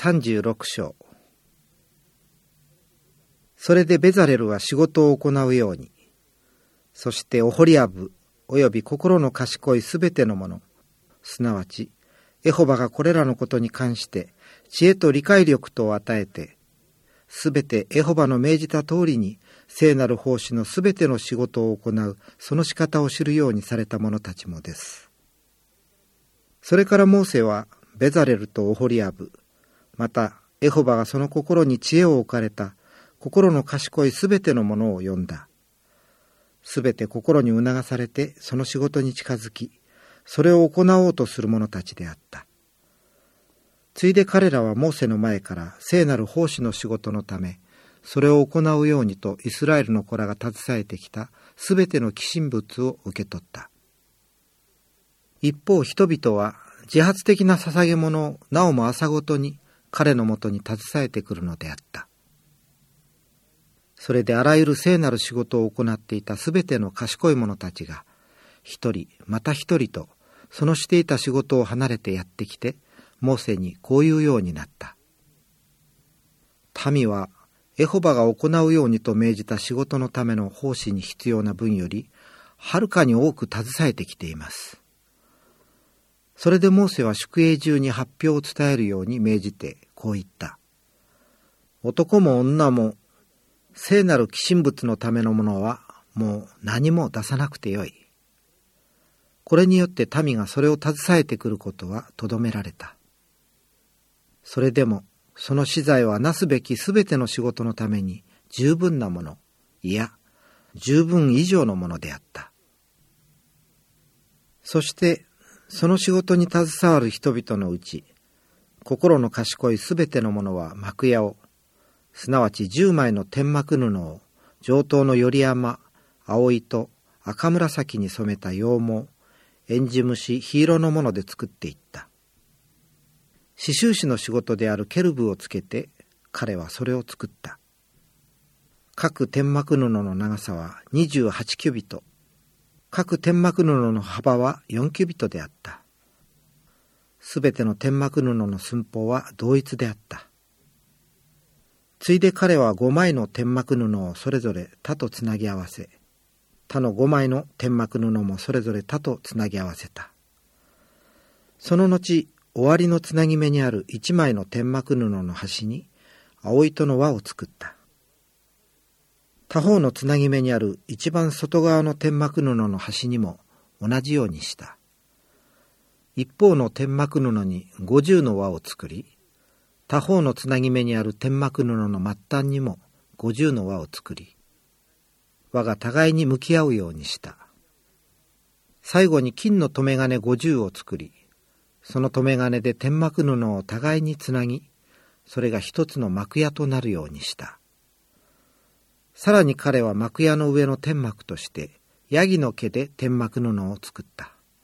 36章。それでベザレルは仕事を行うように、そしてオホリアブおよび心の賢いすべてのもの、すなわちエホバがこれらのことに関して知恵と理解力とを与えて、すべてエホバの命じた通りに聖なる奉仕のすべての仕事を行うその仕方を知るようにされた者たちもです。それからモーセはベザレルとオホリアブ、またエホバがその心に知恵を置かれた心の賢いすべてのものを呼んだ。すべて心に促されてその仕事に近づき、それを行おうとする者たちであった。ついで彼らはモーセの前から聖なる奉仕の仕事のため、それを行うようにとイスラエルの子らが携えてきたすべての寄進物を受け取った。一方人々は自発的な捧げ物をなおも朝ごとに彼のもとに携えてくるのであった。それであらゆる聖なる仕事を行っていたすべての賢い者たちが、一人また一人とそのしていた仕事を離れてやってきて、モーセにこう言うようになった。民はエホバが行うようにと命じた仕事のための奉仕に必要な分より、はるかに多く携えてきています。それでモーセは宿営中に発表を伝えるように命じてこう言った。男も女も聖なる寄進物のためのものはもう何も出さなくてよい。これによって民がそれを携えてくることはとどめられた。それでもその資材はなすべきすべての仕事のために十分なもの、いや十分以上のものであった。そしてその仕事に携わる人々のうち、心の賢いすべてのものは幕屋を、すなわち10枚の天幕布を上等のより山、青糸、赤紫に染めた羊毛、エンジ虫、火色のもので作っていった。刺繍師の仕事であるケルブをつけて彼はそれを作った。各天幕布の長さは28キュビト、各天幕布の幅は4キュビトであった。すべての天幕布の寸法は同一であった。ついで彼は5枚の天幕布をそれぞれ他とつなぎ合わせ、他の5枚の天幕布もそれぞれ他とつなぎ合わせた。その後、終わりのつなぎ目にある1枚の天幕布の端に青糸の輪を作った。他方のつなぎ目にある一番外側の天幕布の端にも同じようにした。一方の天幕布に50の輪を作り、他方のつなぎ目にある天幕布の末端にも50の輪を作り、輪が互いに向き合うようにした。最後に金の留め金50を作り、その留め金で天幕布を互いにつなぎ、それが一つの幕屋となるようにした。さらに彼は幕屋の上の天幕としてヤギの毛で天幕布を作った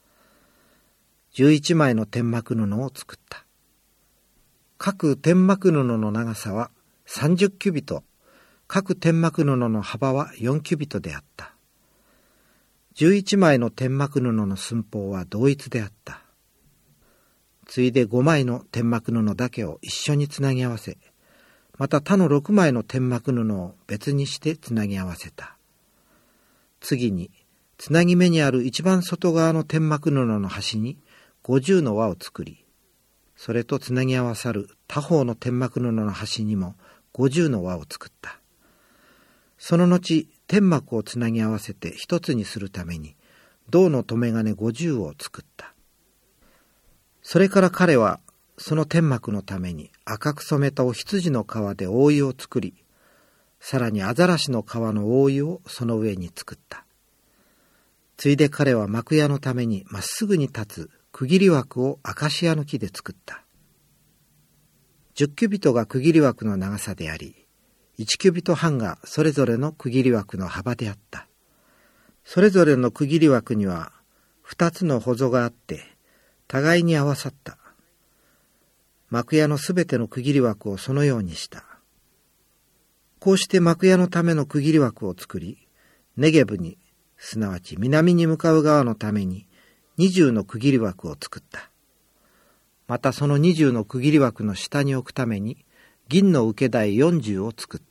。11枚の天幕布を作った。各天幕布の長さは30キュビト、各天幕布の幅は4キュビトであった。11枚の天幕布の寸法は同一であった。ついで5枚の天幕布だけを一緒につなぎ合わせ、また他の6枚の天幕布を別にしてつなぎ合わせた。次につなぎ目にある一番外側の天幕布の端に50の輪を作り、それとつなぎ合わさる他方の天幕布の端にも50の輪を作った。その後天幕をつなぎ合わせて一つにするために銅の留め金50を作った。それから彼はその天幕のために赤く染めたお羊の皮で覆いを作り、さらにアザラシの皮の覆いをその上に作った。ついで彼は幕屋のためにまっすぐに立つ区切り枠をアカシアの木で作った。10キュビトが区切り枠の長さであり、1キュビト半がそれぞれの区切り枠の幅であった。それぞれの区切り枠には2つのほぞがあって、互いに合わさった。幕屋のすべての区切り枠をそのようにした。こうして幕屋のための区切り枠を作り、ネゲブに、すなわち南に向かう側のために20の区切り枠を作った。 またその20の区切り枠の下に置くために銀の受け台40を作った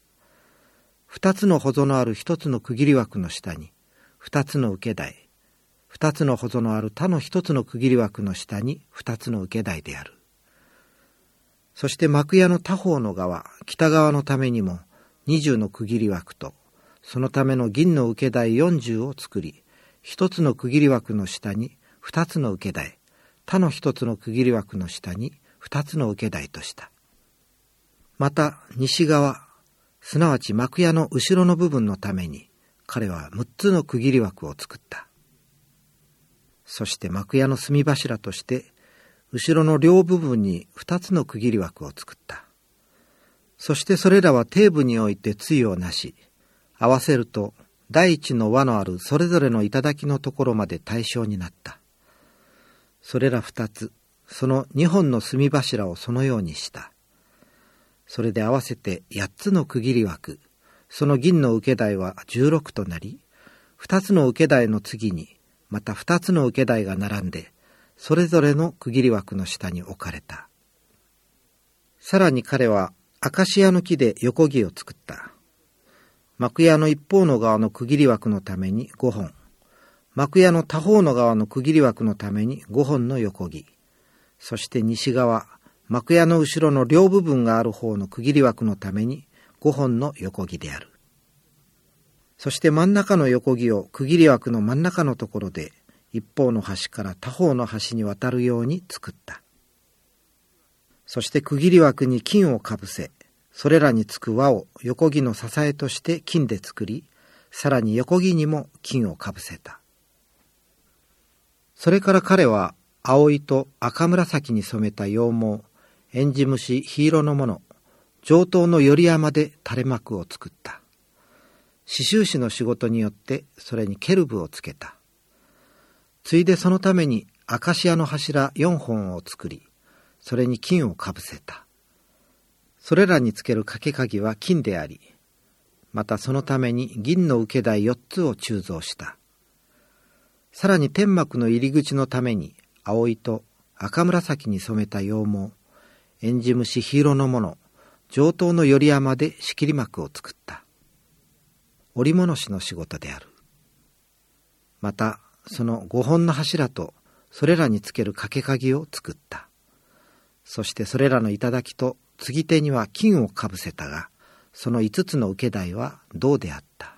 。2つの細のある1つの区切り枠の下に2つの受け台、2つの細のある他の1つの区切り枠の下に2つの受け台である。そして幕屋の他方の側、北側のためにも20の区切り枠とそのための銀の受け台40を作り、1つの区切り枠の下に2つの受け台、他の1つの区切り枠の下に2つの受け台とした。また西側、すなわち幕屋の後ろの部分のために彼は6つの区切り枠を作った。そして幕屋の隅柱として後ろの両部分に2つの区切り枠を作った。そしてそれらは底部において対をなし、合わせると第一の輪のあるそれぞれの頂のところまで対称になった。それら2つ、その2本の隅柱をそのようにした。それで合わせて8つの区切り枠、その銀の受け台は16となり、2つの受け台の次にまた2つの受け台が並んで、それぞれの区切り枠の下に置かれた。さらに彼はアカシアの木で横木を作った。幕屋の一方の側の区切り枠のために5本、幕屋の他方の側の区切り枠のために5本の横木、そして西側、幕屋の後ろの両部分がある方の区切り枠のために5本の横木である。そして真ん中の横木を区切り枠の真ん中のところで一方の端から他方の端に渡るように作った。そして区切り枠に金をかぶせ、それらにつく輪を横木の支えとして金で作り、さらに横木にも金をかぶせた。それから彼は青いと赤紫に染めた羊毛、エンジムシ緋色のもの、上等のより山で垂れ幕を作った。刺繍師の仕事によってそれにケルブをつけた。ついでそのためにアカシアの柱4本を作り、それに金をかぶせた。それらにつける掛け鍵は金であり、またそのために銀の受け台4つを鋳造した。さらに天幕の入り口のために青いと赤紫に染めた羊毛、エンジムシ緋色のもの、上等のより山で仕切り幕を作った。織物師の仕事である。またその5本の柱とそれらにつける掛け鍵を作った。そしてそれらの頂と継ぎ手には金をかぶせたが、その5つの受け台は銅であった。